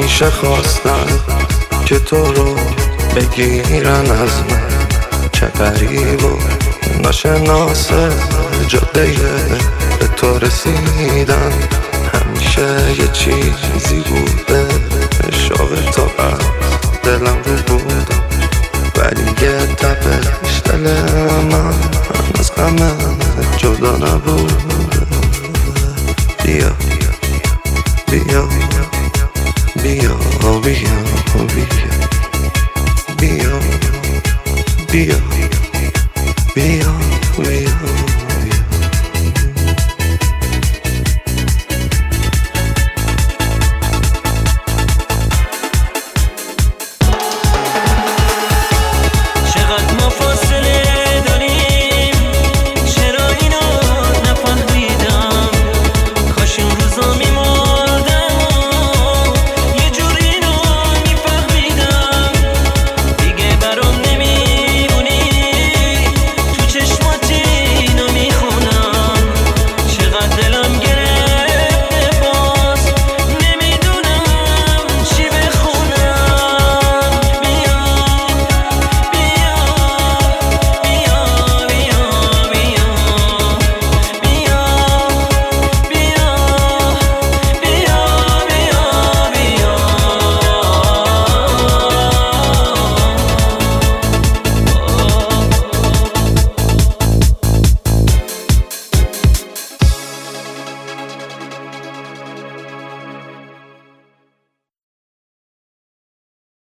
همیشه خواستن که تو رو بگیرن از من، چه غریب و ناشناسه جاده به تو رسیدن. همیشه یه چیزی بوده شوق تو از دلم رو بوده، ولی یه تپش دل من هنوز غمه جدا نبوده. بیا بیا بیا بیا بیا بیا بیا بیا بیا